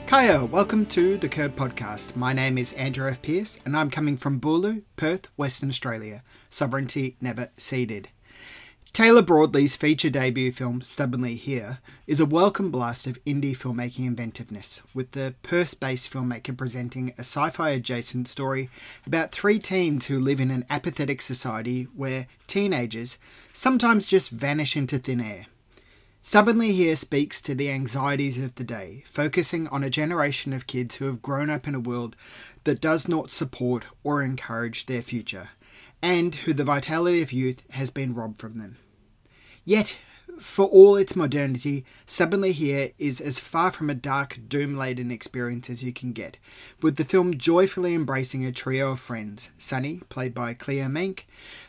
Kaya, welcome to the Curb Podcast. My name is Andrew F. Pearce and I'm coming from Boorloo, Perth, Western Australia. Sovereignty never ceded. Taylor Broadley's feature debut film, Stubbornly Here, is a welcome blast of indie filmmaking inventiveness, with the Perth-based filmmaker presenting a sci-fi adjacent story about three teens who live in an apathetic society where teenagers sometimes just vanish into thin air. Stubbornly Here speaks to the anxieties of the day, focusing on a generation of kids who have grown up in a world that does not support or encourage their future, and who the vitality of youth has been robbed from them. Yet, for all its modernity, Stubbornly Here is as far from a dark, doom-laden experience as you can get, with the film joyfully embracing a trio of friends, Sunny, played by Cleo Menck,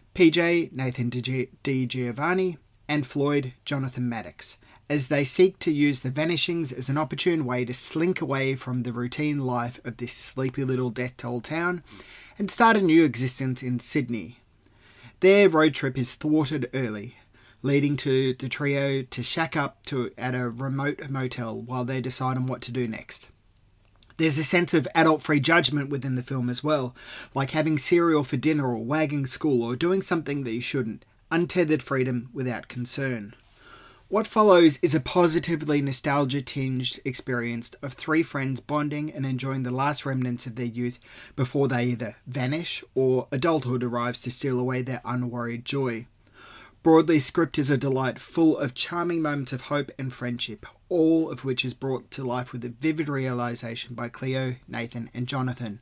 PJ, Nathan Di Giovanni, and Floyd, Jonathan Maddox, as they seek to use the vanishings as an opportune way to slink away from the routine life of this sleepy little death-toll town and start a new existence in Sydney. Their road trip is thwarted early, leading to the trio to shack up at a remote motel while they decide on what to do next. There's a sense of adult-free judgment within the film as well, like having cereal for dinner or wagging school or doing something that you shouldn't. Untethered freedom without concern. What follows is a positively nostalgia-tinged experience of three friends bonding and enjoying the last remnants of their youth before they either vanish or adulthood arrives to steal away their unworried joy. Broadly's script is a delight full of charming moments of hope and friendship, all of which is brought to life with a vivid realisation by Cleo, Nathan and Jonathan.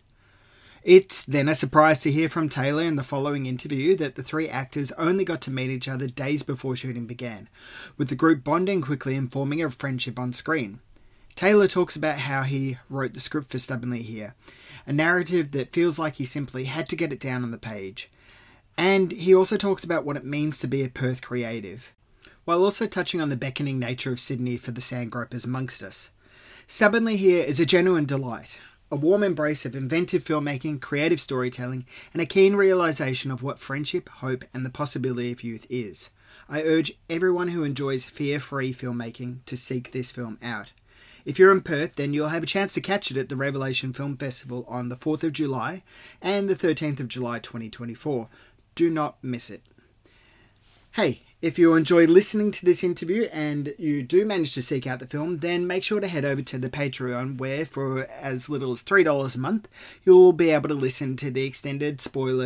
It's then a surprise to hear from Taylor in the following interview that the three actors only got to meet each other days before shooting began, with the group bonding quickly and forming a friendship on screen. Taylor talks about how he wrote the script for Stubbornly Here, a narrative that feels like he simply had to get it down on the page. And he also talks about what it means to be a Perth creative, while also touching on the beckoning nature of Sydney for the sandgropers amongst us. Stubbornly Here is a genuine delight. A warm embrace of inventive filmmaking, creative storytelling, and a keen realisation of what friendship, hope, and the possibility of youth is. I urge everyone who enjoys fear-free filmmaking to seek this film out. If you're in Perth, then you'll have a chance to catch it at the Revelation Film Festival on the 4th of July and the 13th of July 2024. Do not miss it. Hey, if you enjoy listening to this interview and you do manage to seek out the film, then make sure to head over to the Patreon where, for as little as $3 a month, you'll be able to listen to the extended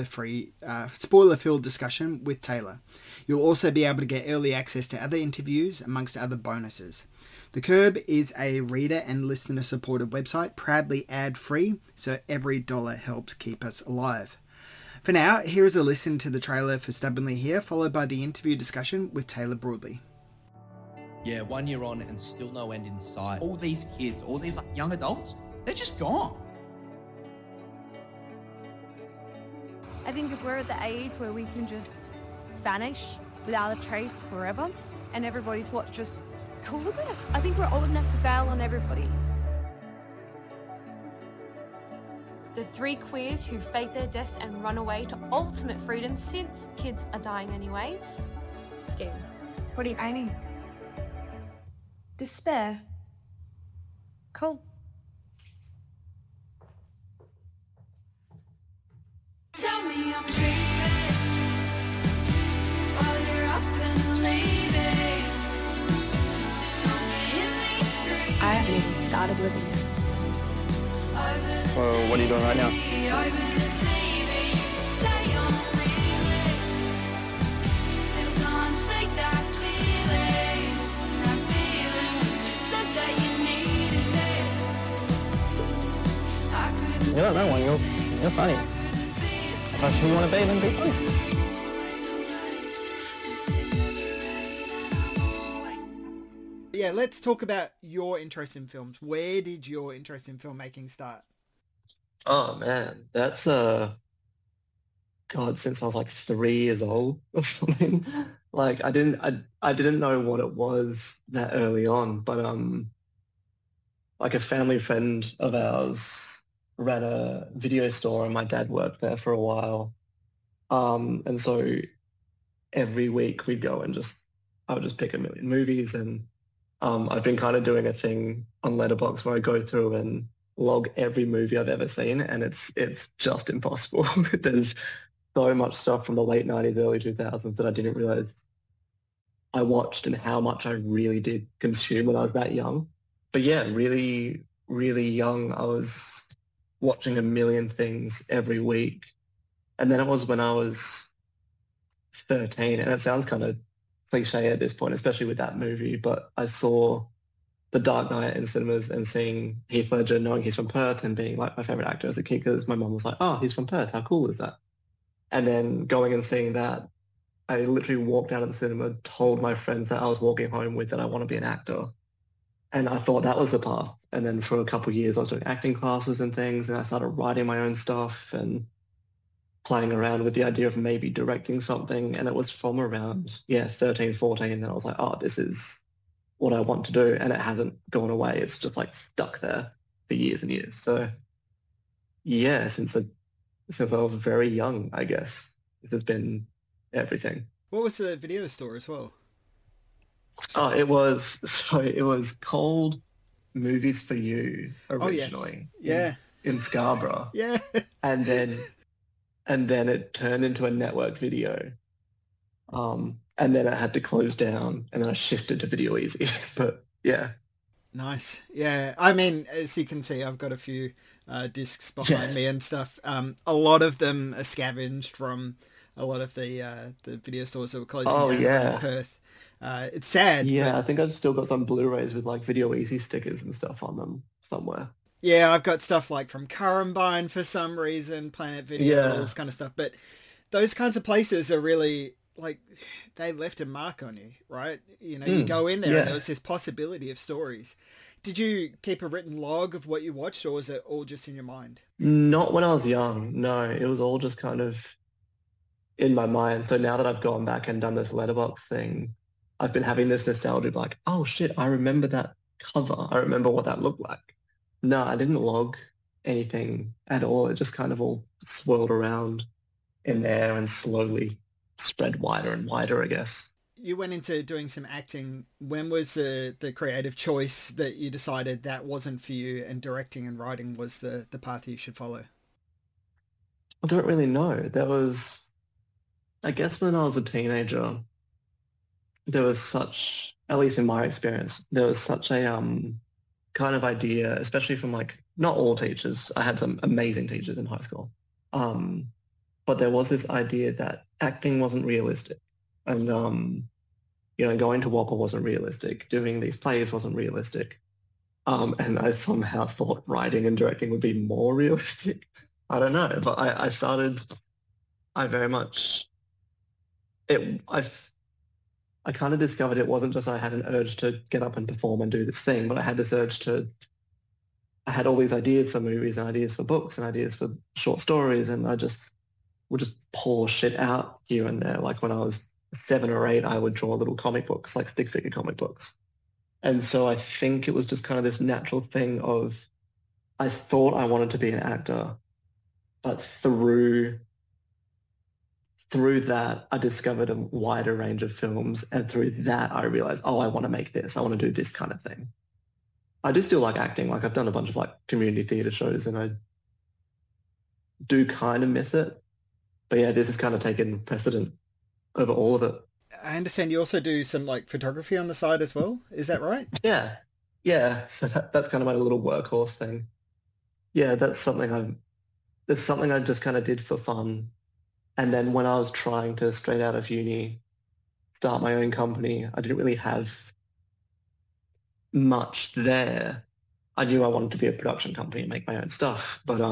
spoiler-filled discussion with Taylor. You'll also be able to get early access to other interviews, amongst other bonuses. The Curb is a reader and listener-supported website, proudly ad-free, so every dollar helps keep us alive. For now, here is a listen to the trailer for Stubbornly Here, followed by the interview discussion with Taylor Broadley. Yeah, 1 year on and still no end in sight. All these kids, all these young adults, they're just gone. I think if we're at the age where we can just vanish without a trace forever, and everybody's just cool with it, I think we're old enough to bail on everybody. The three queers who fake their deaths and run away to ultimate freedom since kids are dying anyways. Scheme. What are you painting? Despair. Cool. Tell me I'm dreaming while you're up and leaving. I haven't even started living it. So what are you doing right now? You don't know one, you're Sunny. If that's who you want to be, then be Sunny. Yeah, let's talk about your interest in films. Where did your interest in filmmaking start? Oh man, that's God, since I was like 3 years old or something. Like I didn't know what it was that early on, but like a family friend of ours ran a video store and my dad worked there for a while. And so every week we'd go and I would just pick a million movies and I've been kind of doing a thing on Letterboxd where I go through and log every movie I've ever seen, and it's just impossible. There's so much stuff from the late 90s, early 2000s that I didn't realize I watched and how much I really did consume when I was that young. But yeah, really, really young, I was watching a million things every week. And then it was when I was 13, and it sounds kind of cliche at this point, especially with that movie, but I saw The Dark Knight in cinemas and seeing Heath Ledger, knowing he's from Perth and being like my favorite actor as a kid, because my mum was like, oh, he's from Perth. How cool is that? And then going and seeing that, I literally walked out of the cinema, told my friends that I was walking home with that I want to be an actor. And I thought that was the path. And then for a couple of years, I was doing acting classes and things, and I started writing my own stuff and playing around with the idea of maybe directing something. And it was from around, 13, 14, that I was like, oh, this is what I want to do. And it hasn't gone away. It's just like stuck there for years and years. So yeah, since I was very young, I guess, this has been everything. What was the video store as well? Oh, it was called Movies for You originally. Yeah. In Scarborough. Yeah. And then it turned into a network video. And then it had to close down, and then I shifted to Video Easy. But yeah. Nice. Yeah. I mean, as you can see, I've got a few discs behind me and stuff. A lot of them are scavenged from a lot of the video stores that were closing down in Perth. It's sad. Yeah, but... I think I've still got some Blu-rays with like Video Easy stickers and stuff on them somewhere. Yeah, I've got stuff like from Currumbine for some reason, Planet Video, all this kind of stuff. But those kinds of places are really, like, they left a mark on you, right? You know, you go in there and there was this possibility of stories. Did you keep a written log of what you watched, or was it all just in your mind? Not when I was young, no. It was all just kind of in my mind. So now that I've gone back and done this Letterboxd thing, I've been having this nostalgia of like, oh shit, I remember that cover. I remember what that looked like. No, I didn't log anything at all. It just kind of all swirled around in there and slowly spread wider and wider, I guess. You went into doing some acting. When was the creative choice that you decided that wasn't for you and directing and writing was the path you should follow? I don't really know. There was, I guess when I was a teenager, there was such, at least in my experience, there was such a kind of idea, especially from like, not all teachers. I had some amazing teachers in high school. But there was this idea that acting wasn't realistic. And, going to WAPA wasn't realistic. Doing these plays wasn't realistic. And I somehow thought writing and directing would be more realistic. I don't know, but I kind of discovered it wasn't just I had an urge to get up and perform and do this thing, but I had this urge I had all these ideas for movies and ideas for books and ideas for short stories, and I would just pour shit out here and there. Like when I was 7 or 8, I would draw little comic books, like stick figure comic books. And so I think it was just kind of this natural thing of, I thought I wanted to be an actor, but through that, I discovered a wider range of films, and through that, I realized, oh, I want to make this. I want to do this kind of thing. I do still like acting. Like I've done a bunch of like community theatre shows, and I do kind of miss it. But yeah, this has kind of taken precedent over all of it. I understand you also do some like photography on the side as well. Is that right? Yeah. So that's kind of my little workhorse thing. Yeah, that's something I just kind of did for fun. And then when I was trying to, straight out of uni, start my own company, I didn't really have much there. I knew I wanted to be a production company and make my own stuff. But,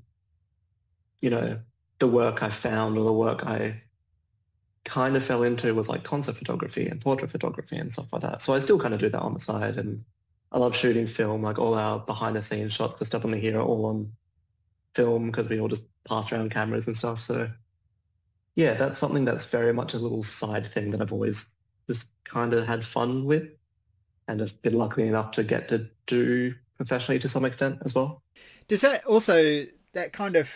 the work I found, or the work I kind of fell into, was like concert photography and portrait photography and stuff like that. So I still kind of do that on the side. And I love shooting film, like all our behind the scenes shots, the stuff on the here are all on film because we all just pass around cameras and stuff. So yeah, that's something that's very much a little side thing that I've always just kind of had fun with, and have been lucky enough to get to do professionally to some extent as well. Does that also, that kind of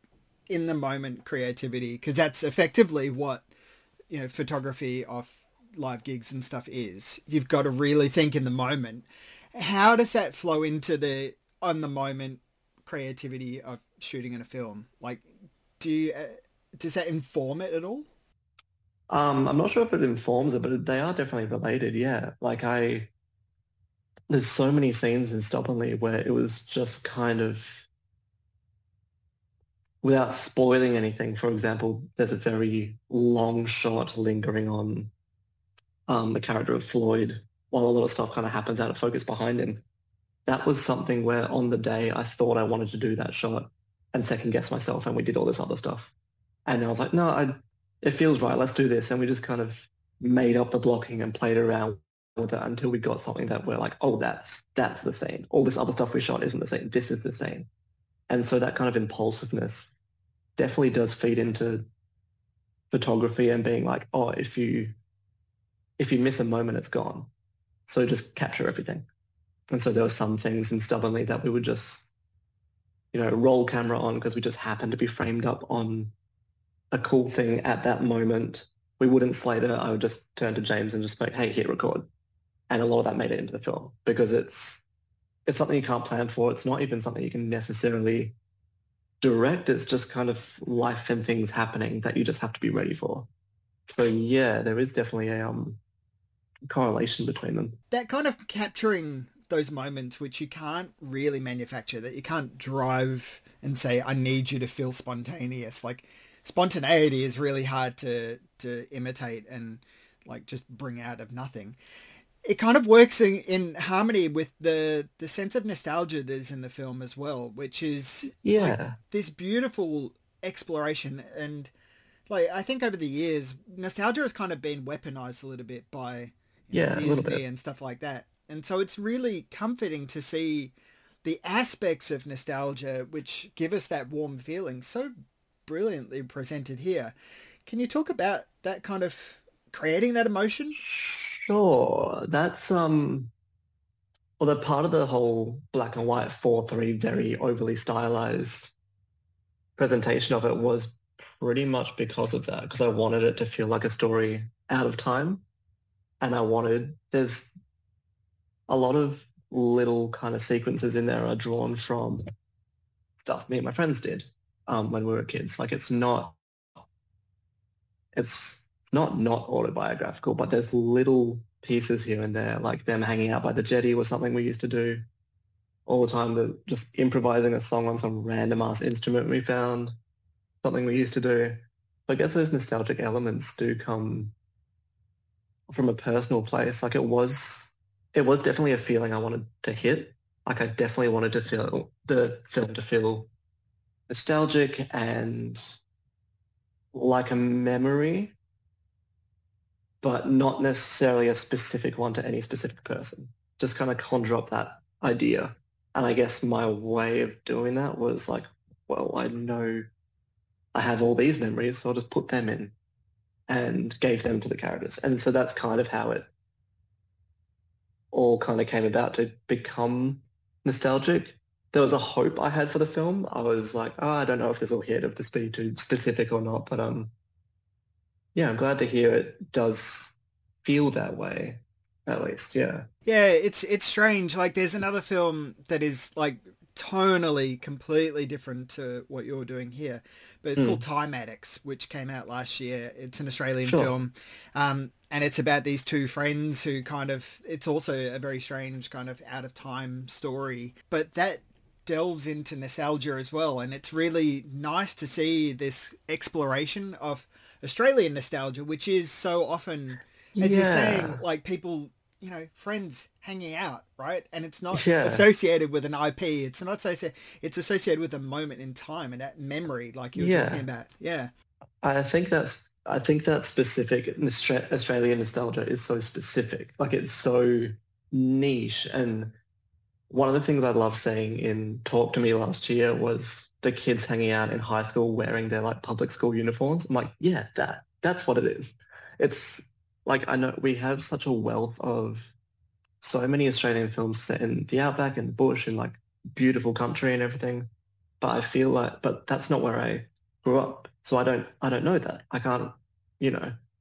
in the moment creativity, because that's effectively what, photography of live gigs and stuff is. You've got to really think in the moment. How does that flow into the on the moment creativity of shooting in a film? Like, does that inform it at all? I'm not sure if it informs it, but they are definitely related. Yeah, like there's so many scenes in Stubbornly where it was just kind of, without spoiling anything. For example, there's a very long shot lingering on the character of Floyd while a lot of stuff kind of happens out of focus behind him. That was something where on the day I thought I wanted to do that shot and second guess myself, and we did all this other stuff. And then I was like, no, it feels right. Let's do this. And we just kind of made up the blocking and played around with it until we got something that we're like, oh, that's the same. All this other stuff we shot isn't the same. This is the same. And so that kind of impulsiveness definitely does feed into photography and being like, oh, if you miss a moment, it's gone. So just capture everything. And so there were some things in Stubbornly that we would just, roll camera on because we just happened to be framed up on a cool thing at that moment. We wouldn't slate it. I would just turn to James and just be like, hey, hit record. And a lot of that made it into the film because it's something you can't plan for. It's not even something you can necessarily direct. It's just kind of life and things happening that you just have to be ready for. So yeah, there is definitely a correlation between them. That kind of capturing those moments which you can't really manufacture, that you can't drive and say, I need you to feel spontaneous. Like, spontaneity is really hard to imitate and like just bring out of nothing. It kind of works in harmony with the sense of nostalgia there's in the film as well, which is like this beautiful exploration. And like, I think over the years, nostalgia has kind of been weaponized a little bit by Disney and stuff like that. And so it's really comforting to see the aspects of nostalgia which give us that warm feeling so brilliantly presented here. Can you talk about that kind of creating that emotion? Sure. That's the part of the whole black and white 4:3 very overly stylized presentation of it was pretty much because of that, because I wanted it to feel like a story out of time. And there's a lot of little kind of sequences in there are drawn from stuff me and my friends did when we were kids. Like, it's not autobiographical, but there's little pieces here and there, like them hanging out by the jetty was something we used to do all the time. Just improvising a song on some random ass instrument we found, something we used to do. But I guess those nostalgic elements do come from a personal place. Like, it was definitely a feeling I wanted to hit. Like, I definitely wanted to feel the film to feel nostalgic and like a memory, but not necessarily a specific one to any specific person. Just kind of conjure up that idea. And I guess my way of doing that was like, well, I know I have all these memories, so I'll just put them in and gave them to the characters. And so that's kind of how it all kind of came about to become nostalgic. There was a hope I had for the film. I was like, oh, I don't know if this will hit, if this be too specific or not, but yeah, I'm glad to hear it does feel that way, at least. Yeah. Yeah, it's strange. Like, there's another film that is like tonally completely different to what you're doing here, but it's called Time Addicts, which came out last year. It's an Australian film, and it's about these two friends who it's also a very strange kind of out of time story, but that delves into nostalgia as well. And it's really nice to see this exploration of Australian nostalgia, which is so often, as you're saying, like people, friends hanging out, right? And it's not associated with an IP. It's not associated. It's associated with a moment in time and that memory, like you were talking about. Yeah. I think that specific Australian nostalgia is so specific. Like, it's so niche. And one of the things I love seeing in Talk to Me last year was the kids hanging out in high school wearing their like public school uniforms. I'm like, yeah, that's what it is. It's like, I know we have such a wealth of so many Australian films set in the outback and the bush and like beautiful country and everything. But I feel like, but that's not where I grew up. So I don't know that. I can't,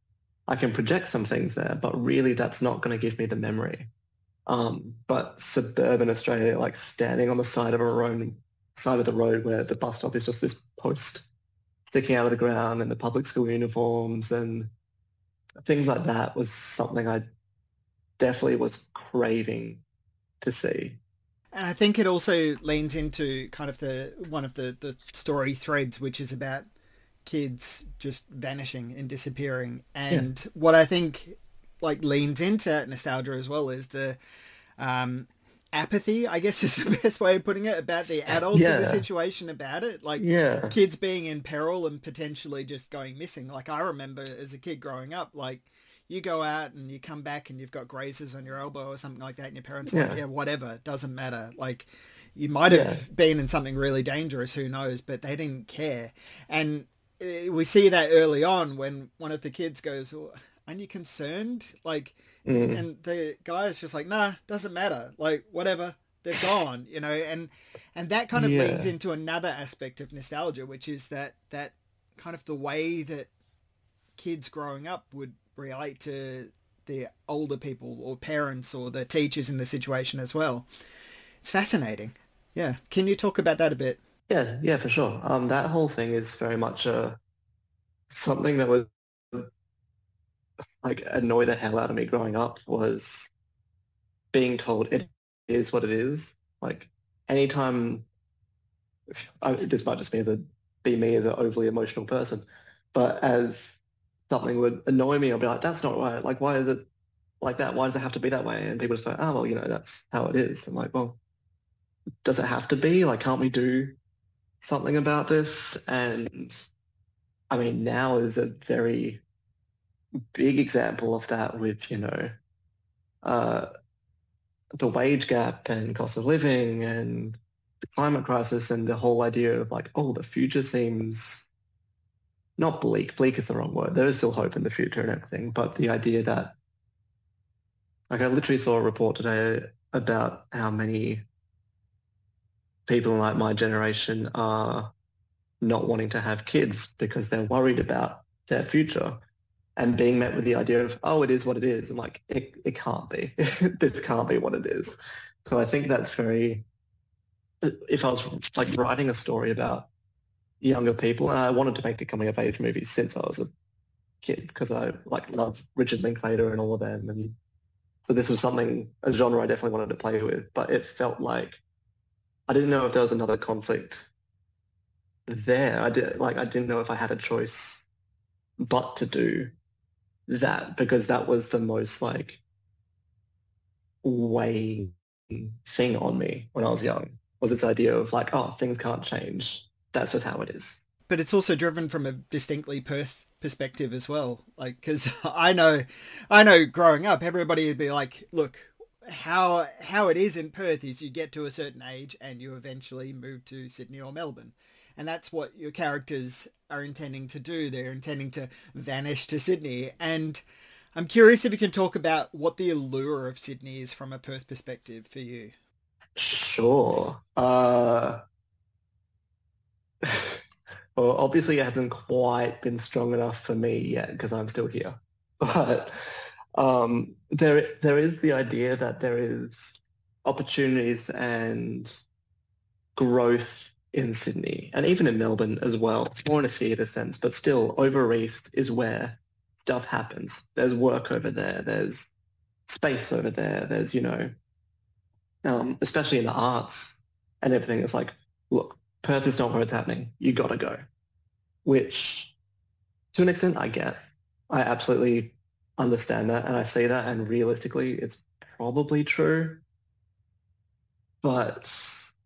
I can project some things there, but really that's not going to give me the memory. But suburban Australia, like standing on the side of the road where the bus stop is just this post sticking out of the ground and the public school uniforms and things like that was something I definitely was craving to see. And I think it also leans into kind of one of the story threads, which is about kids just vanishing and disappearing. And what I think like leans into that nostalgia as well is the apathy, I guess is the best way of putting it, about the adults in the situation about it. Like kids being in peril and potentially just going missing. Like I remember as a kid growing up, like you go out and you come back and you've got grazes on your elbow or something like that, and your parents are like, yeah, whatever, doesn't matter. Like you might have been in something really dangerous, who knows, but they didn't care. And we see that early on when one of the kids goes, oh, aren't you concerned? Like, and the guy is just like, nah, doesn't matter. Like, whatever, they're gone, you know? And that kind of leads into another aspect of nostalgia, which is that kind of the way that kids growing up would relate to the older people or parents or the teachers in the situation as well. It's fascinating. Yeah. Can you talk about that a bit? Yeah, for sure. That whole thing is very much something that would like annoy the hell out of me growing up, was being told it is what it is. Like anytime, this might just be me as an overly emotional person, but as something would annoy me, I'll be like, that's not right. Like, why is it like that? Why does it have to be that way? And people just go, oh, well, you know, that's how it is. I'm like, well, does it have to be? Like, can't we do something about this? And I mean, now is a very big example of that with, you know, the wage gap and cost of living and the climate crisis and the whole idea of like, oh, the future seems not bleak. Bleak is the wrong word. There is still hope in the future and everything, but the idea that, like, I literally saw a report today about how many people in like my generation are not wanting to have kids because they're worried about their future, and being met with the idea of, oh, it is what it is. I'm like, it can't be. This can't be what it is. So I think that's very, if I was like writing a story about younger people, and I wanted to make a coming of age movie since I was a kid because I like love Richard Linklater and all of them, and so this was a genre I definitely wanted to play with, but it felt like I didn't know if there was another conflict there. I didn't know if I had a choice but to do that, because that was the most like weighing thing on me when I was young, was this idea of like, oh, things can't change. That's just how it is. But it's also driven from a distinctly Perth perspective as well. Like, because I know growing up, everybody would be like, look, how it is in Perth is you get to a certain age and you eventually move to Sydney or Melbourne. And that's what your characters are intending to do. They're intending to vanish to Sydney. And I'm curious if you can talk about what the allure of Sydney is from a Perth perspective for you. Sure. Well, obviously it hasn't quite been strong enough for me yet because I'm still here. But there is the idea that there is opportunities and growth in Sydney and even in Melbourne as well, more in a theatre sense, but still over east is where stuff happens. There's work over there. There's space over there. There's, you know, especially in the arts and everything. It's like, look, Perth is not where it's happening. You got to go, which to an extent I get. I absolutely understand that and I see that, and realistically it's probably true. But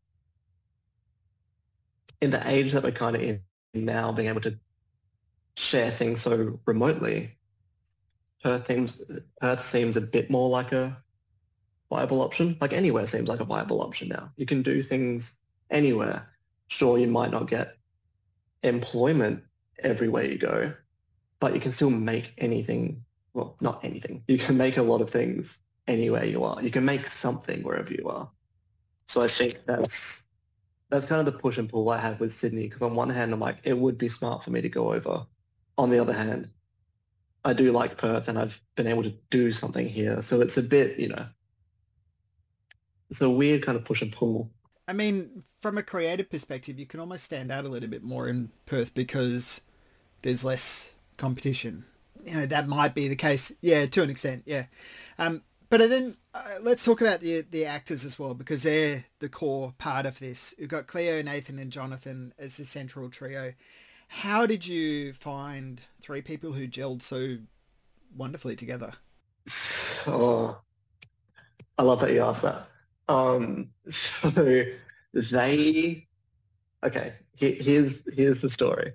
in the age that we're kind of in now, being able to share things so remotely, Perth seems a bit more like a viable option. Like anywhere seems like a viable option now. You can do things anywhere. Sure, you might not get employment everywhere you go, but you can still make anything. Well, not anything. You can make a lot of things anywhere you are. You can make something wherever you are. So I think that's kind of the push and pull I have with Sydney, because on one hand, I'm like, it would be smart for me to go over. On the other hand, I do like Perth and I've been able to do something here. So it's a bit, it's a weird kind of push and pull. I mean, from a creative perspective, you can almost stand out a little bit more in Perth because there's less competition. That might be the case. Yeah, to an extent, yeah. But then let's talk about the actors as well, because they're the core part of this. You've got Cleo, Nathan, and Jonathan as the central trio. How did you find three people who gelled so wonderfully together? So I love that you asked that. So they, okay, here's the story.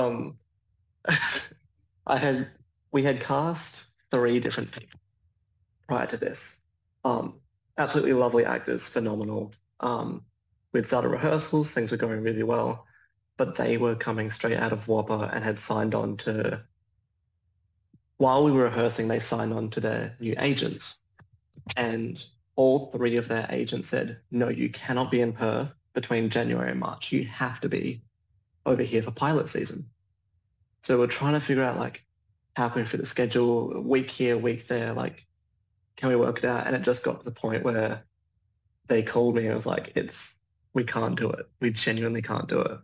We had cast 3 different people prior to this. Absolutely lovely actors, phenomenal. We'd started rehearsals, things were going really well, but they were coming straight out of Whopper and had signed on to, while we were rehearsing, they signed on to their new agents. And all 3 of their agents said, no, you cannot be in Perth between January and March. You have to be over here for pilot season. So we're trying to figure out, like, how can we fit the schedule, week here, week there, like, can we work it out? And it just got to the point where they called me and I was like, we can't do it. We genuinely can't do it.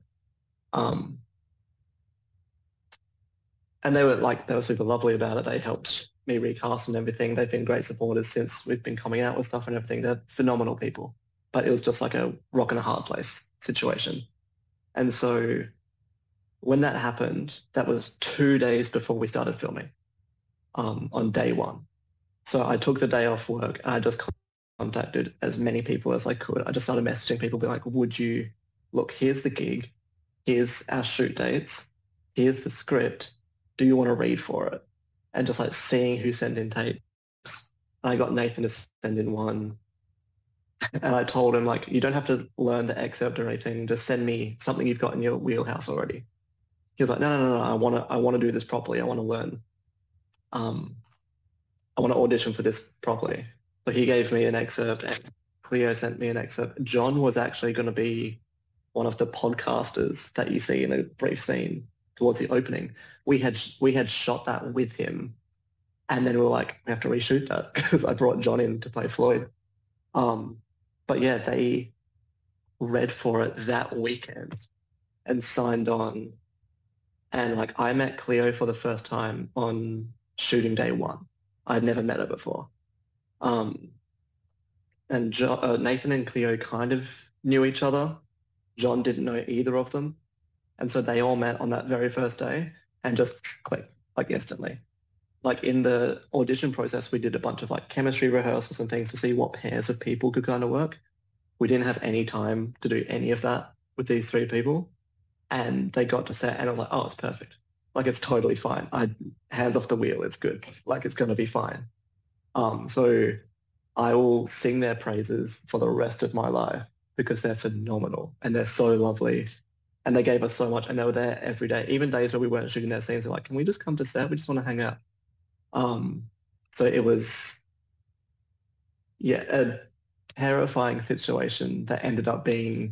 And they were super lovely about it. They helped me recast and everything. They've been great supporters since we've been coming out with stuff and everything. They're phenomenal people. But it was just like a rock and a hard place situation. And so when that happened, that was 2 days before we started filming, on day 1. So I took the day off work and I just contacted as many people as I could. I just started messaging people, being like, look, here's the gig, here's our shoot dates, here's the script, do you want to read for it? And just like seeing who sent in tapes. And I got Nathan to send in one. And I told him, like, you don't have to learn the excerpt or anything, just send me something you've got in your wheelhouse already. He was like, no, I want to do this properly. I want to learn. I want to audition for this properly. So he gave me an excerpt and Cleo sent me an excerpt. John was actually going to be one of the podcasters that you see in a brief scene towards the opening. We had shot that with him, and then we were like, we have to reshoot that because I brought John in to play Floyd. But yeah, they read for it that weekend and signed on. And like, I met Cleo for the first time on shooting day 1. I'd never met her before. And Nathan and Cleo kind of knew each other. John didn't know either of them. And so they all met on that very first day and just clicked, like, instantly. Like, in the audition process, we did a bunch of like chemistry rehearsals and things to see what pairs of people could kind of work. We didn't have any time to do any of that with these 3 people. And they got to set and I was like, oh, it's perfect. Like, it's totally fine. Hands off the wheel. It's good. Like, it's going to be fine. So I will sing their praises for the rest of my life because they're phenomenal and they're so lovely. And they gave us so much and they were there every day. Even days where we weren't shooting their scenes, they're like, can we just come to set? We just want to hang out. So it was, a terrifying situation that ended up being,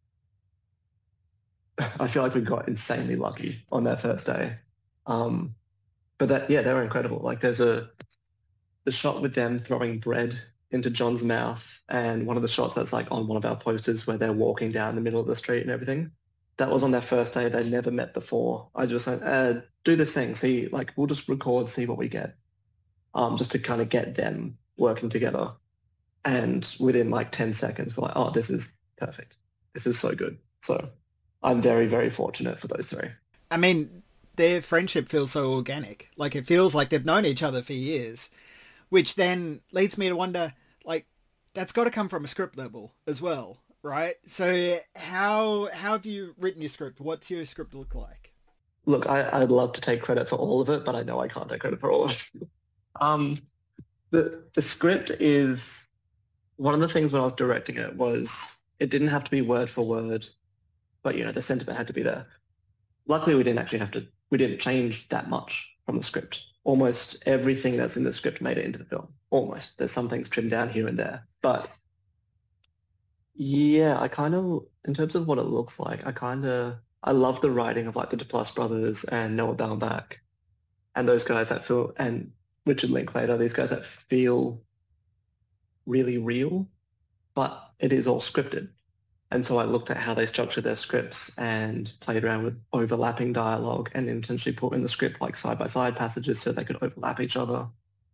I feel like we got insanely lucky on that first day. But they were incredible. Like, there's the shot with them throwing bread into John's mouth, and one of the shots that's like on one of our posters where they're walking down the middle of the street and everything. That was on their first day. They'd never met before. I just said, do this thing. See, like, we'll just record, see what we get. Just to kind of get them working together. And within like 10 seconds, we're like, oh, this is perfect. This is so good. So I'm very, very fortunate for those 3. I mean, their friendship feels so organic. Like, it feels like they've known each other for years, which then leads me to wonder, like, that's got to come from a script level as well, right? So how have you written your script? What's your script look like? Look, I'd love to take credit for all of it, but I know I can't take credit for all of it. The script is, one of the things when I was directing it was it didn't have to be word for word, but the sentiment had to be there. Luckily, we didn't change that much from the script. Almost everything that's in the script made it into the film. Almost. There's some things trimmed down here and there. But yeah, I kind of, in terms of what it looks like, I love the writing of like the Duplass brothers and Noah Baumbach. and those guys that feel, and Richard Linklater, these guys that feel really real, but it is all scripted. And so I looked at how they structured their scripts and played around with overlapping dialogue and intentionally put in the script like side-by-side passages so they could overlap each other.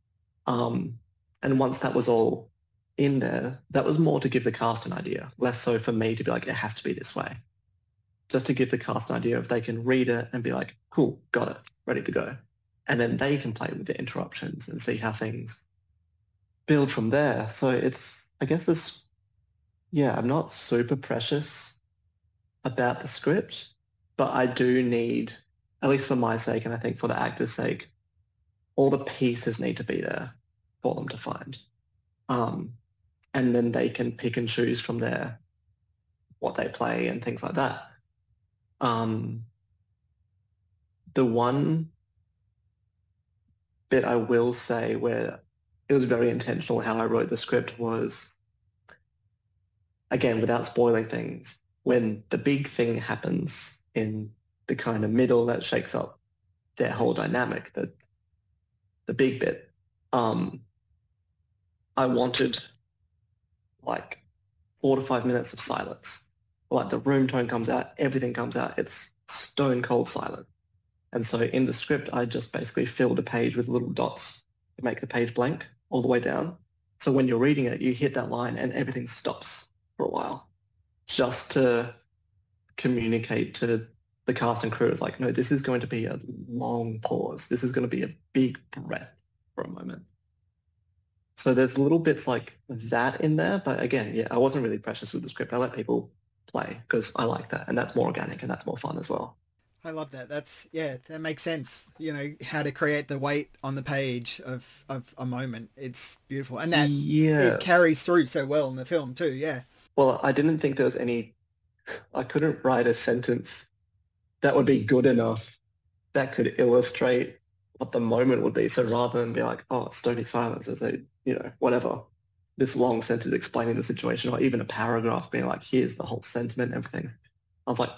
And once that was all in there, that was more to give the cast an idea, less so for me to be like, it has to be this way. Just to give the cast an idea if they can read it and be like, cool, got it, ready to go. And then they can play with the interruptions and see how things build from there. So it's, I guess this, yeah, I'm not super precious about the script, but I do need, at least for my sake, and I think for the actor's sake, all the pieces need to be there for them to find. And then they can pick and choose from there what they play and things like that. The one bit I will say where it was very intentional how I wrote the script was, again, without spoiling things, when the big thing happens in the kind of middle that shakes up their whole dynamic, the big bit, I wanted like 4 to 5 minutes of silence. Like the room tone comes out, everything comes out, it's stone cold silent. And so in the script, I just basically filled a page with little dots to make the page blank all the way down. So when you're reading it, you hit that line and everything stops for a while, just to communicate to the cast and crew. It's like, no, this is going to be a long pause. This is going to be a big breath for a moment. So there's little bits like that in there. But again, yeah, I wasn't really precious with the script. I let people play because I like that. And that's more organic and that's more fun as well. I love that. That makes sense. You know, how to create the weight on the page of a moment. It's beautiful. And that it carries through so well in the film too. Yeah. Well, I didn't think there was I couldn't write a sentence that would be good enough that could illustrate what the moment would be. So rather than be like, oh, it's stony silence, as a, whatever, this long sentence explaining the situation, or even a paragraph being like, here's the whole sentiment and everything. I was like,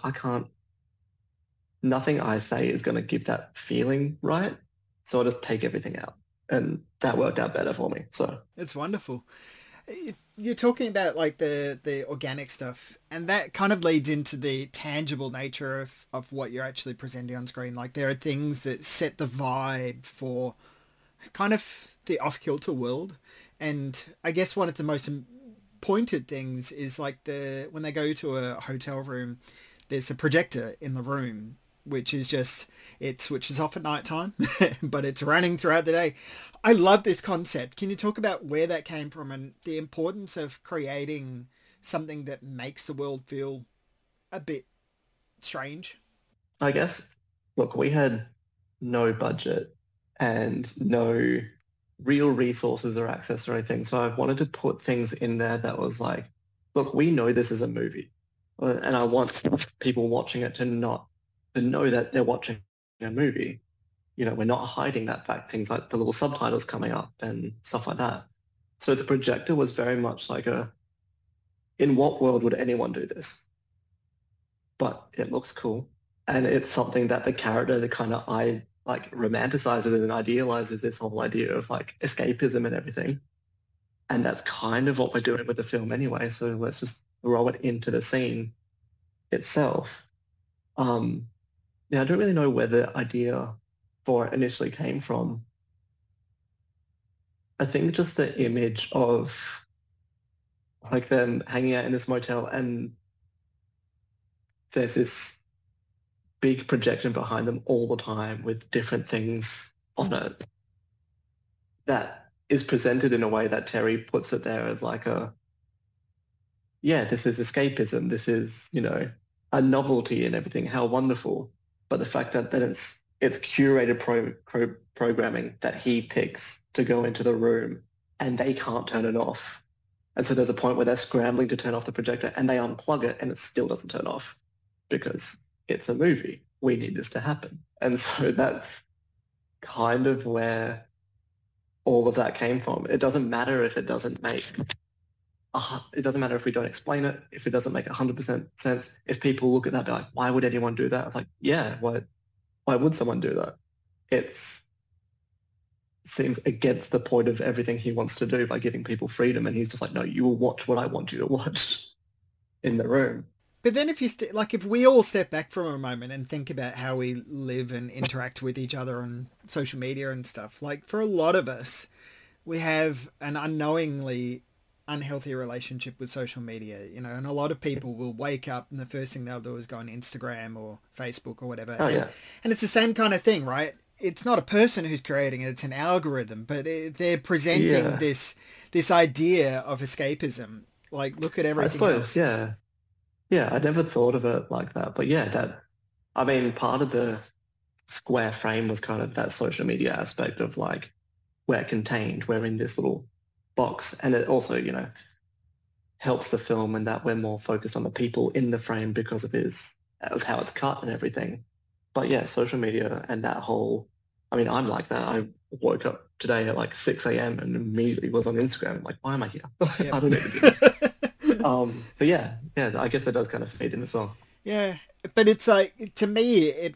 nothing I say is going to give that feeling right. So I'll just take everything out. And that worked out better for me. So it's wonderful. You're talking about like the organic stuff, and that kind of leads into the tangible nature of what you're actually presenting on screen. Like there are things that set the vibe for kind of the off-kilter world. And I guess one of the most pointed things is like when they go to a hotel room, there's a projector in the room, which is just, it switches off at nighttime, but it's running throughout the day. I love this concept. Can you talk about where that came from and the importance of creating something that makes the world feel a bit strange? I guess, look, we had no budget and no real resources or access or anything. So I wanted to put things in there that was like, look, we know this is a movie. And I want people watching it to know that they're watching a movie. We're not hiding that fact, things like the little subtitles coming up and stuff like that. So the projector was very much like in what world would anyone do this? But it looks cool. And it's something that the character, the kind of romanticizes and idealizes this whole idea of like escapism and everything. And that's kind of what we're doing with the film anyway. So let's just throw it into the scene itself. I don't really know where the idea for it initially came from. I think just the image of like them hanging out in this motel and there's this big projection behind them all the time with different things on it that is presented in a way that Terry puts it there as like this is escapism. This is, a novelty and everything. How wonderful. But the fact that it's curated programming that he picks to go into the room and they can't turn it off. And so there's a point where they're scrambling to turn off the projector and they unplug it and it still doesn't turn off because it's a movie. We need this to happen. And so that's kind of where all of that came from. It doesn't matter if it doesn't make... it doesn't matter if we don't explain it, if it doesn't make 100% sense. If people look at that, be like, why would anyone do that? It's like, yeah, why would someone do that? It's seems against the point of everything he wants to do by giving people freedom. And he's just like, no, you will watch what I want you to watch in the room. But then if you if we all step back from a moment and think about how we live and interact with each other on social media and stuff, like for a lot of us, we have an unknowingly unhealthy relationship with social media, you know, and a lot of people will wake up and the first thing they'll do is go on Instagram or Facebook or whatever. Oh, yeah. And it's the same kind of thing, right? It's not a person who's creating it, it's an algorithm, but they're presenting this idea of escapism. Like, look at everything else. Yeah. Yeah, I never thought of it like that. But yeah, part of the square frame was kind of that social media aspect of like, we're contained, we're in this little box. And it also, you know, helps the film in that we're more focused on the people in the frame because of how it's cut and everything. But yeah, social media and that whole, I'm like that. I woke up today at like 6 a.m. and immediately was on Instagram. I'm like, why am I here? Yep. I don't need to do this. But yeah, I guess that does kind of feed in as well. Yeah, but it's like, to me, it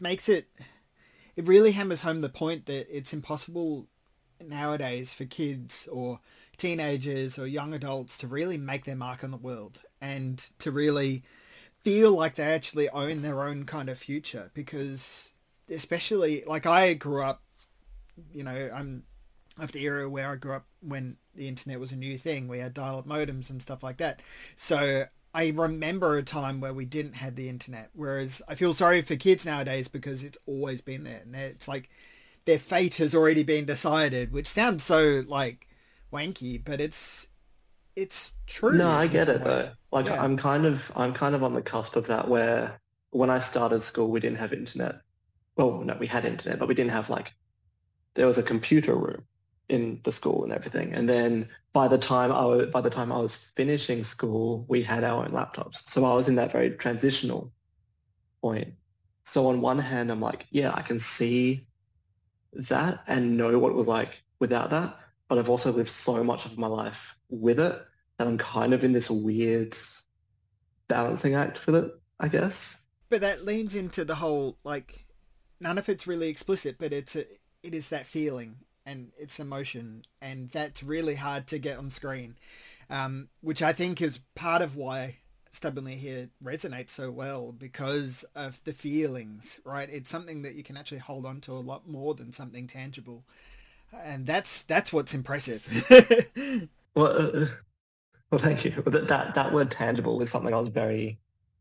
really hammers home the point that it's impossible nowadays for kids or teenagers or young adults to really make their mark on the world and to really feel like they actually own their own kind of future. Because especially, like, I grew up, you know, I'm of the era where I grew up when the internet was a new thing. We had dial-up modems and stuff like that. So I remember a time where we didn't have the internet, whereas I feel sorry for kids nowadays because it's always been there. And it's like their fate has already been decided, which sounds so like wanky, but it's true. No, I get it ways. though. Like, yeah. I'm kind of on the cusp of that, where when I started school, we didn't have internet. Well, no, we had internet, but we didn't have there was a computer room in the school and everything. And then by the time I was finishing school, we had our own laptops. So I was in that very transitional point. So on one hand, I'm like, yeah, I can see that and know what it was like without that. But I've also lived so much of my life with it that I'm kind of in this weird balancing act with it, I guess. But that leans into the whole, like, none of it's really explicit, but it is that feeling and it's emotion, and that's really hard to get on screen, which I think is part of why Stubbornly Here resonates so well, because of the feelings, right? It's something that you can actually hold on to a lot more than something tangible, and that's what's impressive. Well, thank you. That word tangible is something I was very,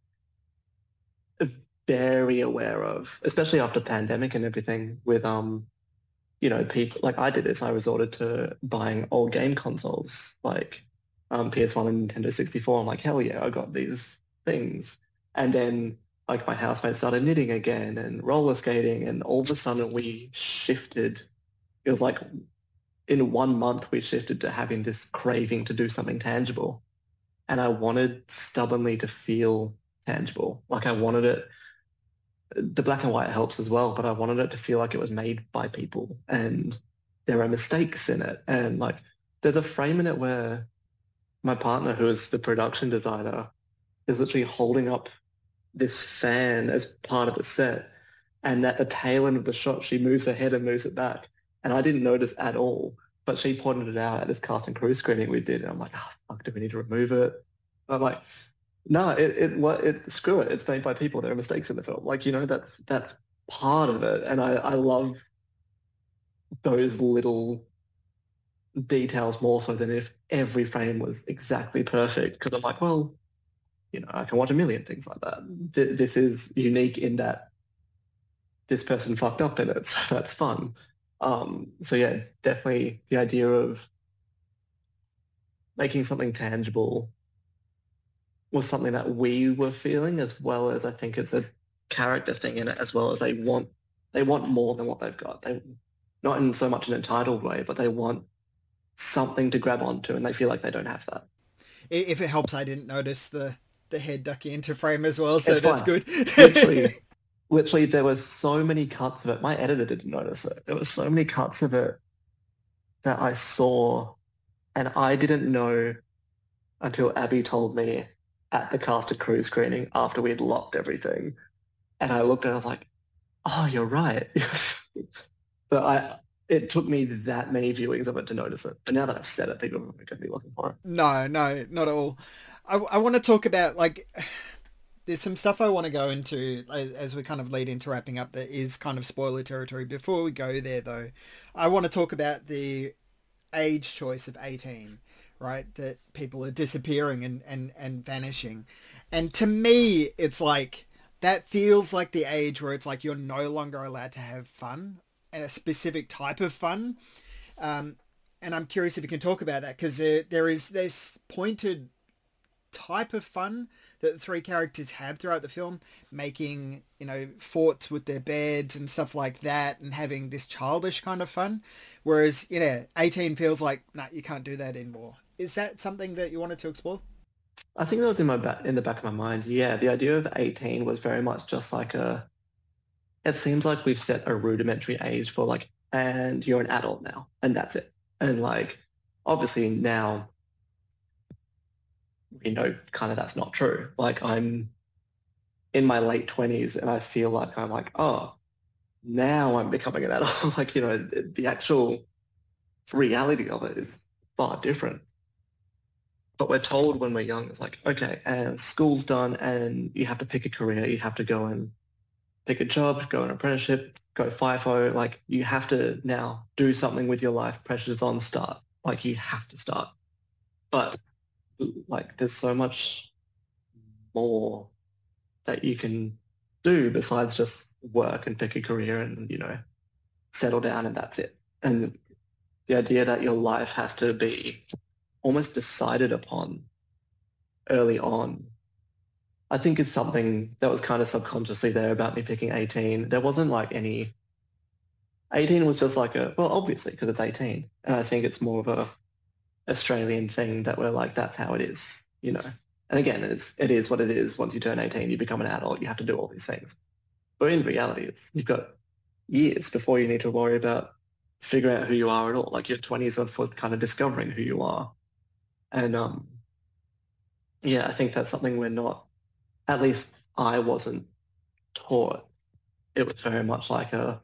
very aware of, especially after the pandemic and everything with, you know, people, like I did this, I resorted to buying old game consoles, like PS1 and Nintendo 64. I'm like, hell yeah, I got these things. And then like my housemates started knitting again and roller skating, and all of a sudden we shifted. It was like in 1 month we shifted to having this craving to do something tangible. And I wanted Stubbornly to feel tangible. Like I wanted it, the black and white helps as well, but I wanted it to feel like it was made by people and there are mistakes in it. And like there's a frame in it where my partner, who is the production designer, is literally holding up this fan as part of the set, and at the tail end of the shot she moves her head and moves it back, and I didn't notice at all, but she pointed it out at this cast and crew screening we did, and I'm like, oh fuck, do we need to remove it? I'm like, no, screw it. It's made by people. There are mistakes in the film. Like, you know, that's part of it. And I love those little details more so than if every frame was exactly perfect. Because I'm like, well, you know, I can watch a million things like that. This is unique in that this person fucked up in it, so that's fun. So yeah, definitely the idea of making something tangible was something that we were feeling, as well as I think it's a character thing in it, as well as they want more than what they've got. They, not in so much an entitled way, but they want something to grab onto, and they feel like they don't have that. If it helps, I didn't notice the head ducking into frame as well, so it's that's fine. Good. Literally, there were so many cuts of it. My editor didn't notice it. There were so many cuts of it that I saw, and I didn't know until Abby told me at the cast and crew screening after we had locked everything. And I looked and I was like, oh, you're right. But it took me that many viewings of it to notice it. But now that I've said it, people are going to be looking for it. No, not at all. I want to talk about, like, there's some stuff I want to go into as we kind of lead into wrapping up that is kind of spoiler territory. Before we go there, though, I want to talk about the age choice of 18, right? That people are disappearing and vanishing. And to me, it's like, that feels like the age where it's like you're no longer allowed to have fun, and a specific type of fun. And I'm curious if you can talk about that, because there is this pointed type of fun that the three characters have throughout the film, making, you know, forts with their beds and stuff like that, and having this childish kind of fun. Whereas, you know, 18 feels like, nah, you can't do that anymore. Is that something that you wanted to explore? I think that was in the back of my mind. Yeah, the idea of 18 was very much just like it seems like we've set a rudimentary age for, like, and you're an adult now, and that's it. And, like, obviously now we know kind of that's not true. Like, I'm in my late 20s and I feel like I'm like, oh, now I'm becoming an adult. Like, you know, the actual reality of it is far different. But we're told when we're young, it's like, okay, and school's done and you have to pick a career. You have to go and pick a job, go an apprenticeship, go FIFO. Like, you have to now do something with your life. Pressure's on, start. Like, you have to start. But, like, there's so much more that you can do besides just work and pick a career and, you know, settle down and that's it. And the idea that your life has to be almost decided upon early on, I think it's something that was kind of subconsciously there about me picking 18. There wasn't like any... 18 was just like well, obviously, because it's 18. And I think it's more of a Australian thing that we're like, that's how it is, you know. And again, it is what it is. Once you turn 18, you become an adult. You have to do all these things. But in reality, you've got years before you need to worry about figuring out who you are at all. Like, your 20s are for kind of discovering who you are. And yeah, I think that's something we're not, at least I wasn't taught. It was very much like I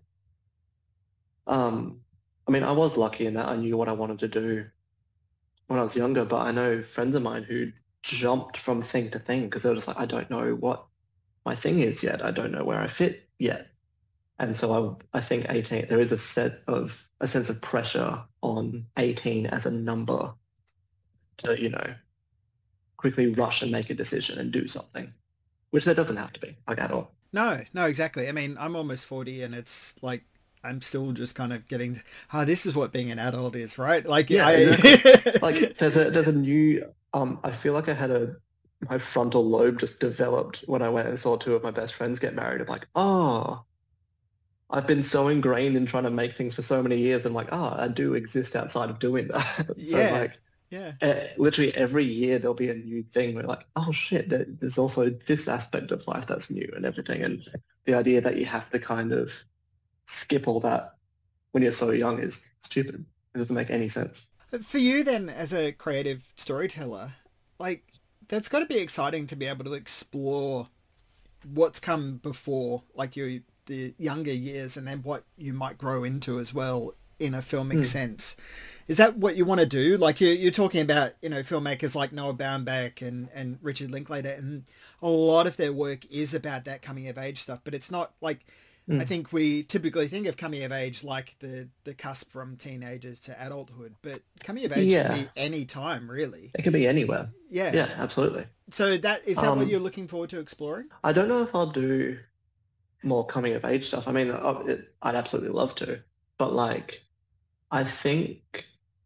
mean, I was lucky in that I knew what I wanted to do when I was younger, but I know friends of mine who jumped from thing to thing because they were just like, I don't know what my thing is yet. I don't know where I fit yet. And so I think 18, there is a sense of pressure on 18 as a number to, you know, quickly rush and make a decision and do something, which there doesn't have to be, like, at all. No, exactly. I mean, I'm almost 40 and it's like, I'm still just kind of getting, this is what being an adult is, right? Like, yeah, exactly. Like, there's a new, I feel like my frontal lobe just developed when I went and saw two of my best friends get married. I'm like, oh, I've been so ingrained in trying to make things for so many years. I'm like, I do exist outside of doing that. So, yeah. Like, yeah. Literally every year there'll be a new thing where, like, oh shit, there's also this aspect of life that's new and everything. And the idea that you have to kind of skip all that when you're so young is stupid. It doesn't make any sense. For you then, as a creative storyteller, like, that's got to be exciting to be able to explore what's come before, like the younger years, and then what you might grow into as well in a filmic sense. Is that what you want to do? Like, you're talking about, you know, filmmakers like Noah Baumbach and Richard Linklater, and a lot of their work is about that coming of age stuff, but it's not like, I think we typically think of coming of age like the cusp from teenagers to adulthood, but coming of age can be any time, really. It can be anywhere. Yeah. Yeah, absolutely. So is that what you're looking forward to exploring? I don't know if I'll do more coming of age stuff. I mean, I'd absolutely love to, but, like, I think,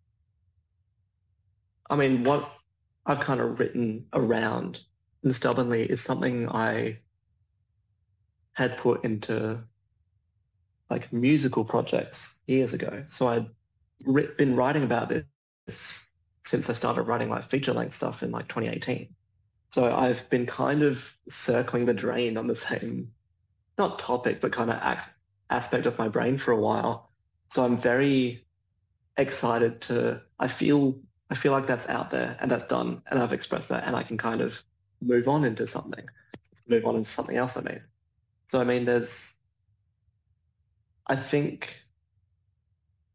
I mean, what I've kind of written around and stubbornly is something I had put into, like, musical projects years ago. So I'd been writing about this since I started writing, like, feature-length stuff in, like, 2018. So I've been kind of circling the drain on the same, not topic, but kind of aspect of my brain for a while. So I'm very excited I feel like that's out there and that's done and I've expressed that and I can kind of move on into something else I mean. So, I mean, I think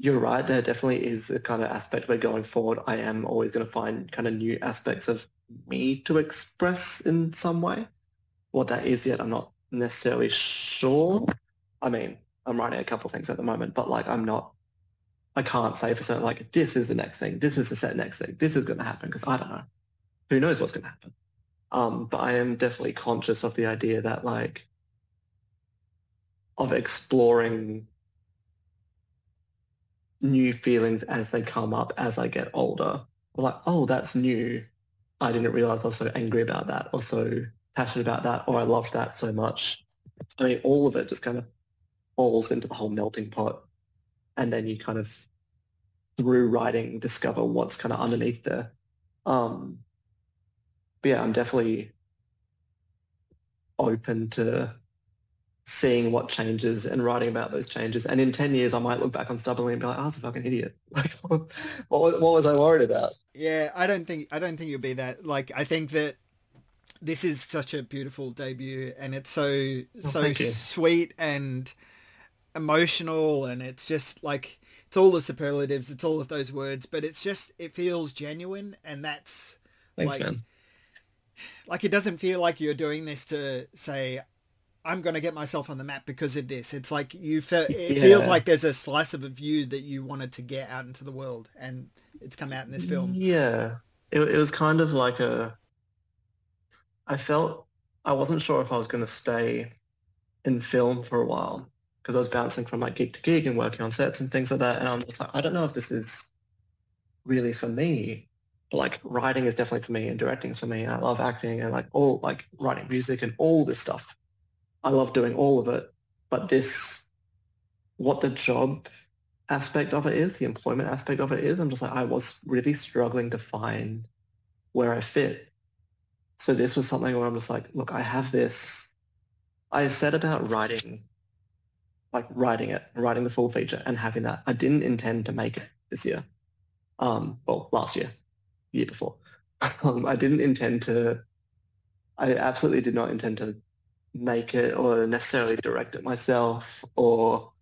you're right. There definitely is a kind of aspect where going forward, I am always going to find kind of new aspects of me to express in some way. What that is yet, I'm not necessarily sure. I mean, I'm writing a couple of things at the moment, but like I can't say for certain, like, this is the next thing, this is the set next thing, this is going to happen, because I don't know. Who knows what's going to happen? But I am definitely conscious of the idea that, like, of exploring new feelings as they come up as I get older. Like, oh, that's new. I didn't realize I was so angry about that, or so passionate about that, or I loved that so much. I mean, all of it just kind of falls into the whole melting pot. And then you kind of, through writing, discover what's kind of underneath there. But yeah, I'm definitely open to seeing what changes and writing about those changes. And in 10 years, I might look back on Stubbornly and be like, I was a fucking idiot. Like, what was I worried about? Yeah, I don't think you'll be that. Like, I think that this is such a beautiful debut, and it's so sweet and emotional, and it's just like, it's all the superlatives, it's all of those words, but it's just, it feels genuine, and that's Thanks, like, man. Like, it doesn't feel like you're doing this to say, I'm going to get myself on the map because of this. It's like it feels like there's a slice of a view that you wanted to get out into the world, and it's come out in this film. Yeah, it was kind of like I felt I wasn't sure if I was going to stay in film for a while, because I was bouncing from like gig to gig and working on sets and things like that. And I'm just like, I don't know if this is really for me. But like, writing is definitely for me, and directing is for me. And I love acting and like all, like, writing music and all this stuff. I love doing all of it. But this, what the job aspect of it is, the employment aspect of it is, I'm just like, I was really struggling to find where I fit. So this was something where I'm just like, look, I have this. I set about writing the full feature and having that. I didn't intend to make it this year. Well, last year before. I absolutely did not intend to make it or necessarily direct it myself, or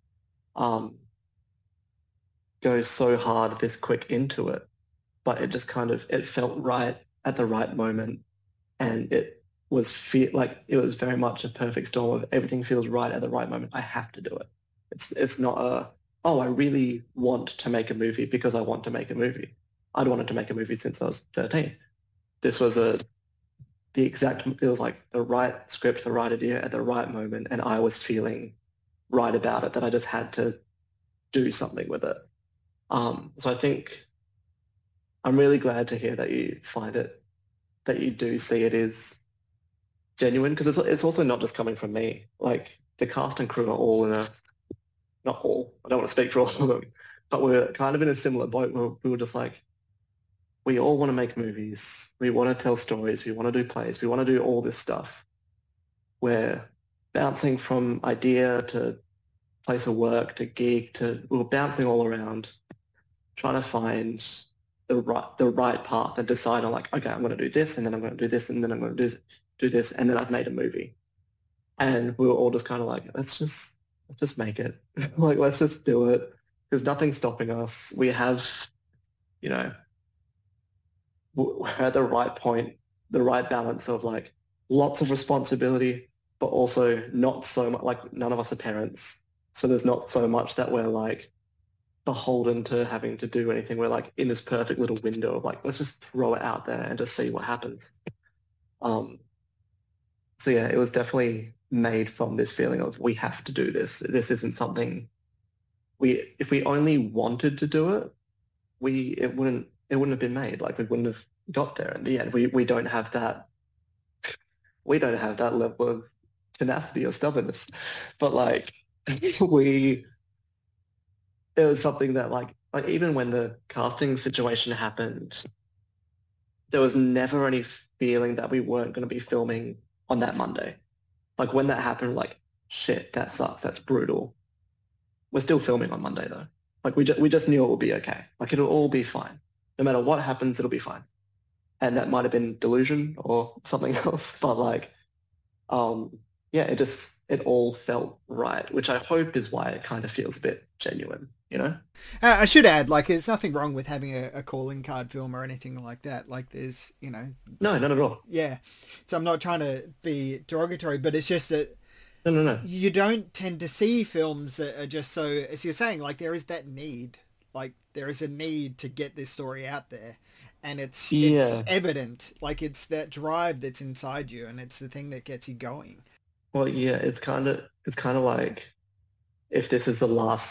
go so hard this quick into it. But it just kind of, it felt right at the right moment, and it was it was very much a perfect storm of everything feels right at the right moment. I have to do it. It's not I really want to make a movie because I want to make a movie. I'd wanted to make a movie since I was 13. This was it was like the right script, the right idea at the right moment, and I was feeling right about it, that I just had to do something with it. So I think I'm really glad to hear that you find it, that you do see it is genuine, because it's also not just coming from me. Like, the cast and crew are all not all, I don't want to speak for all of them, but we're kind of in a similar boat where we were just like, we all want to make movies, we want to tell stories, we want to do plays, we want to do all this stuff. We're bouncing from idea to place of work to gig we're bouncing all around, trying to find the right path and decide on, like, okay, I'm going to do this, and then I'm going to do this, and then I'm going to do this, and then I've made a movie. And we were all just kind of like, let's just make it. Like, let's just do it, because nothing's stopping us. We have, we're at the right point, the right balance of, like, lots of responsibility, but also not so much, like, none of us are parents. So there's not so much that we're, like, beholden to having to do anything. We're, like, in this perfect little window of, like, let's just throw it out there and just see what happens. So yeah, it was definitely made from this feeling of, we have to do this. This isn't something if we only wanted to do it, it wouldn't have been made. Like, we wouldn't have got there in the end. We don't have that level of tenacity or stubbornness. But, like, it was something that, like even when the casting situation happened, there was never any feeling that we weren't going to be filming on that Monday. Like, when that happened, like, shit, that sucks, that's brutal. We're still filming on Monday, though. Like, we just knew it would be okay. Like, it'll all be fine. No matter what happens, it'll be fine. And that might have been delusion or something else. But, like, yeah, it all felt right, which I hope is why it kind of feels a bit genuine, you know? I should add, like, there's nothing wrong with having a calling card film or anything like that. Like, there's, No, not at all. yeah. So I'm not trying to be derogatory, but it's just that No. you don't tend to see films that are just so, as you're saying, like, there is that need. Like, there is a need to get this story out there. And it's evident. Like, it's that drive that's inside you, and it's the thing that gets you going. Well, yeah, it's kind of like if this is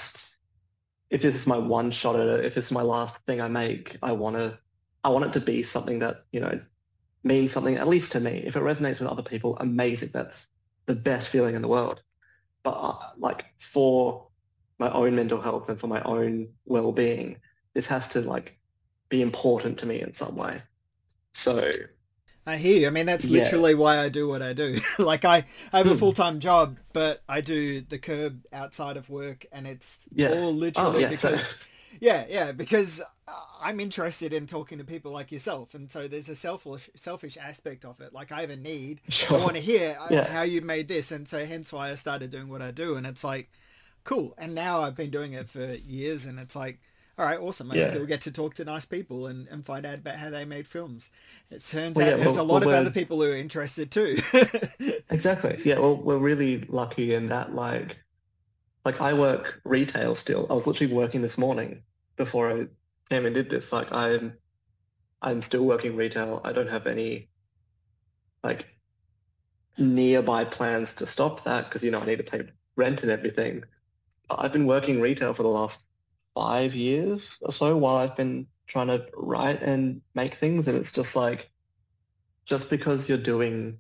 my one shot at it, if this is my last thing I make, I want it to be something that, means something, at least to me. If it resonates with other people, amazing. That's the best feeling in the world. But like for my own mental health and for my own well-being, this has to like be important to me in some way. So I hear you. I mean, that's literally why I do what I do. Like, I have a full-time job, but I do the Curb outside of work, and it's all literally because... because I'm interested in talking to people like yourself, and so there's a selfish aspect of it. Like, I have a need. Sure. I want to hear how you made this, and so hence why I started doing what I do, and it's like, cool. And now I've been doing it for years, and it's like, all right, awesome. I still get to talk to nice people and find out about how they made films. It turns out there's a lot of other people who are interested too. Exactly. Yeah, well, we're really lucky in that, like I work retail still. I was literally working this morning before I came and did this. Like, I'm still working retail. I don't have any, like, nearby plans to stop that because, I need to pay rent and everything. I've been working retail for the last 5 years or so while I've been trying to write and make things, and it's just like, just because you're doing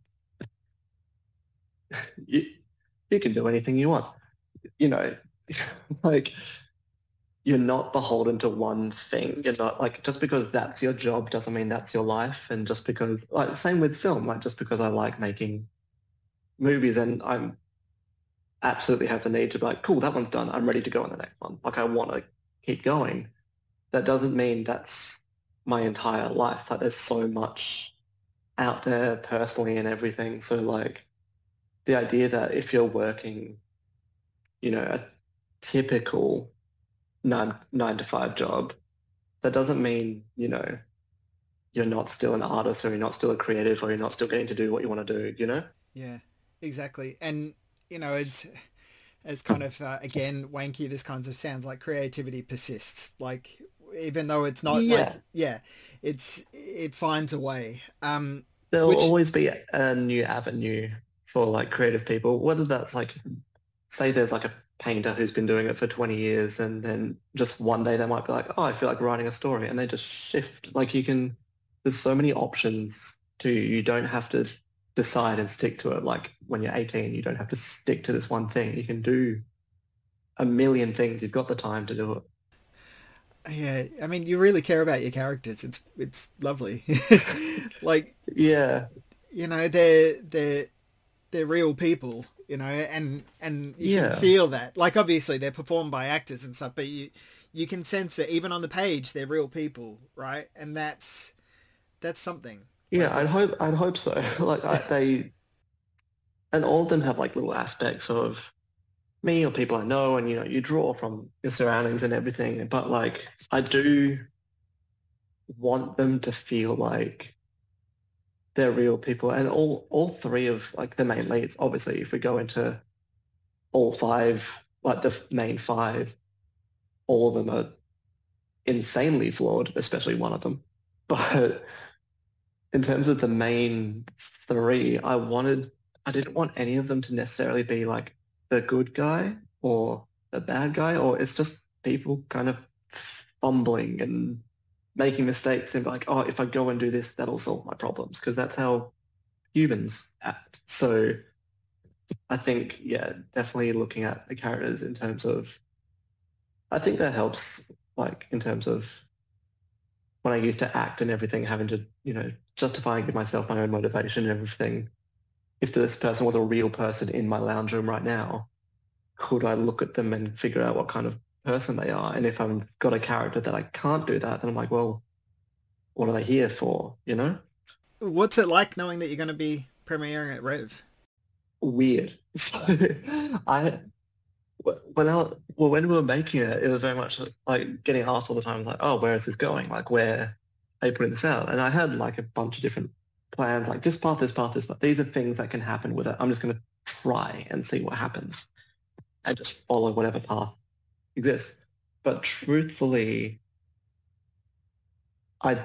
you can do anything you want, like, you're not beholden to one thing. You're not, like, just because that's your job doesn't mean that's your life. And just because, like, same with film, like, just because I like making movies and I'm absolutely have the need to be like, cool, that one's done, I'm ready to go on the next one, like, I want to keep going, that doesn't mean that's my entire life. Like, there's so much out there personally and everything. So, like, the idea that if you're working, a typical 9 to 5 job, that doesn't mean, you're not still an artist, or you're not still a creative, or you're not still getting to do what you want to do, Yeah, exactly. And, as kind of, again, wanky this kind of sounds, like, creativity persists. Like, even though it's not it finds a way. There'll always be a new avenue for, like, creative people, whether that's, like, say there's, like, a painter who's been doing it for 20 years and then just one day they might be like, oh, I feel like writing a story, and they just shift. Like, there's so many options to, you don't have to decide and stick to it. Like, when you're 18, you don't have to stick to this one thing. You can do a million things. You've got the time to do it. Yeah, I mean, you really care about your characters. It's lovely. Like, yeah, they're real people, and you can feel that. Like, obviously they're performed by actors and stuff, but you can sense that even on the page they're real people, right? And that's something. Yeah, like, I'd hope so. Like, and all of them have, like, little aspects of me or people I know, and you draw from your surroundings and everything. But, like, I do want them to feel like they're real people, and all three of, like, the main leads. Obviously, if we go into all 5, like the main 5, all of them are insanely flawed, especially one of them. But in terms of the main 3, I didn't want any of them to necessarily be like the good guy or the bad guy, or it's just people kind of fumbling and making mistakes and be like, oh, if I go and do this, that'll solve my problems, because that's how humans act. So I think, definitely looking at the characters in terms of, I think that helps, like, in terms of when I used to act and everything, having to, justify and give myself my own motivation and everything. If this person was a real person in my lounge room right now, could I look at them and figure out what kind of person they are? And if I've got a character that I can't do that, then I'm like, well, what are they here for, What's it like knowing that you're going to be premiering at Rev? weird. So when we were making it, it was very much like getting asked all the time, like, oh, where is this going? Like, where are you putting this out? And I had like a bunch of different plans, like this path, this path, this path. These are things that can happen with it. I'm just going to try and see what happens and just follow whatever path exists. But truthfully, I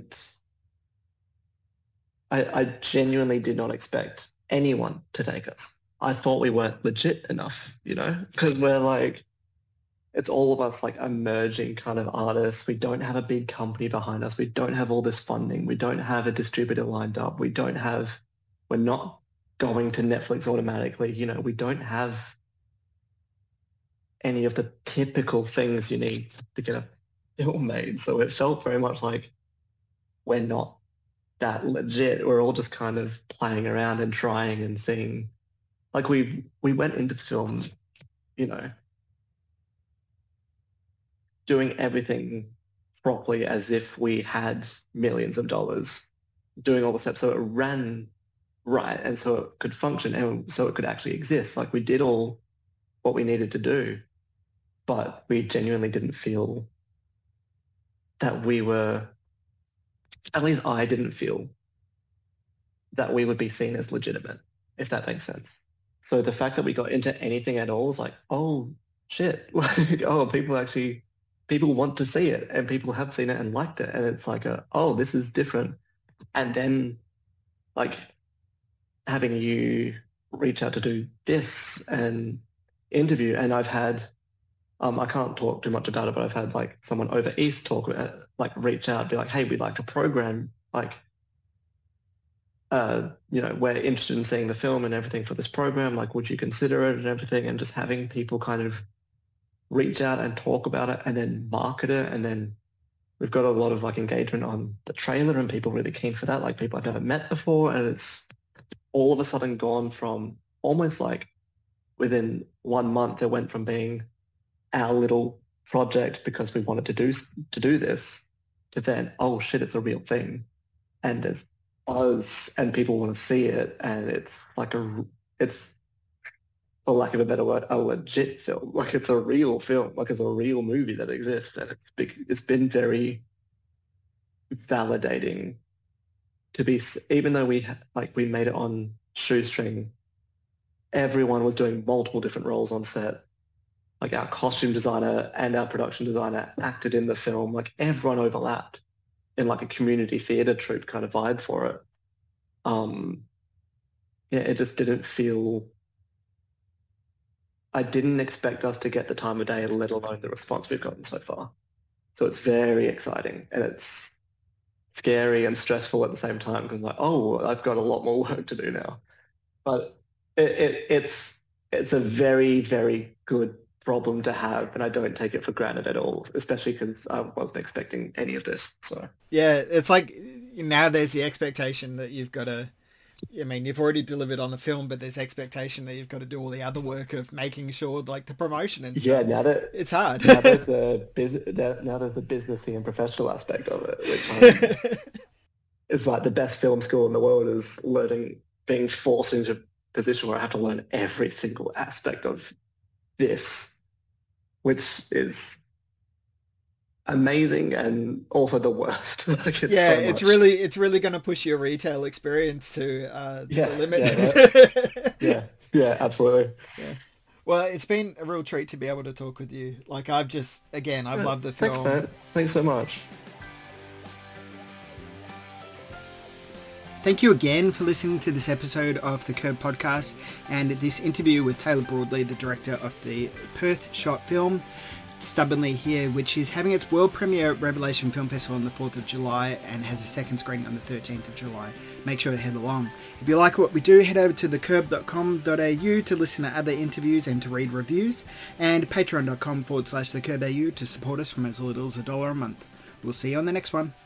genuinely did not expect anyone to take us. I thought we weren't legit enough, because we're like, it's all of us like emerging kind of artists. We don't have a big company behind us. We don't have all this funding. We don't have a distributor lined up. We're not going to Netflix automatically. We don't have any of the typical things you need to get a film made. So it felt very much like we're not that legit. We're all just kind of playing around and trying and seeing. Like we went into the film, doing everything properly as if we had millions of dollars, doing all the steps so it ran right and so it could function and so it could actually exist. Like we did all what we needed to do, but we genuinely didn't feel that we were, at least I didn't feel that we would be seen as legitimate, if that makes sense. So the fact that we got into anything at all is like, oh shit, like, oh, people want to see it and people have seen it and liked it. And it's like, oh, this is different. And then like having you reach out to do this and interview. And I've had, I can't talk too much about it, but I've had like someone over East reach out, be like, hey, we'd like to program, like, we're interested in seeing the film and everything for this program. Like, would you consider it and everything? And just having people kind of reach out and talk about it and then market it. And then we've got a lot of like engagement on the trailer and people really keen for that, like people I've never met before. And it's all of a sudden gone from almost like within 1 month, it went from being our little project because we wanted to do this to then, oh shit, it's a real thing. And there's buzz and people want to see it. And it's like it's, for lack of a better word, a legit film. Like it's a real film. Like it's a real movie that exists. And it's been very validating to be, even though we made it on shoestring, everyone was doing multiple different roles on set. Like our costume designer and our production designer acted in the film. Like everyone overlapped in like a community theater troupe kind of vibe for it. It just didn't feel, I didn't expect us to get the time of day, let alone the response we've gotten so far. So it's very exciting and it's scary and stressful at the same time because I'm like, oh, I've got a lot more work to do now. But it's a very, very good problem to have, and I don't take it for granted at all, especially because I wasn't expecting any of this. So yeah, it's like now there's the expectation that you've got to, I mean, you've already delivered on the film, but there's expectation that you've got to do all the other work of making sure, like the promotion and stuff. Yeah, now that it's hard. Now there's the businessy and professional aspect of it, which is like the best film school in the world is being forced into a position where I have to learn every single aspect of this, which is amazing and also the worst. Like it's really going to push your retail experience to the limit. Yeah, absolutely. Yeah. Well, it's been a real treat to be able to talk with you. Like I've loved the film. Thanks, man. Thanks so much. Thank you again for listening to this episode of the Curb Podcast and this interview with Taylor Broadley, the director of the Perth short film Stubbornly Here, which is having its world premiere at Revelation Film Festival on the 4th of July and has a second screening on the 13th of July. Make sure to head along. If you like what we do, head over to thecurb.com.au to listen to other interviews and to read reviews, and patreon.com/thecurb.au to support us from as little as $1 a month. We'll see you on the next one.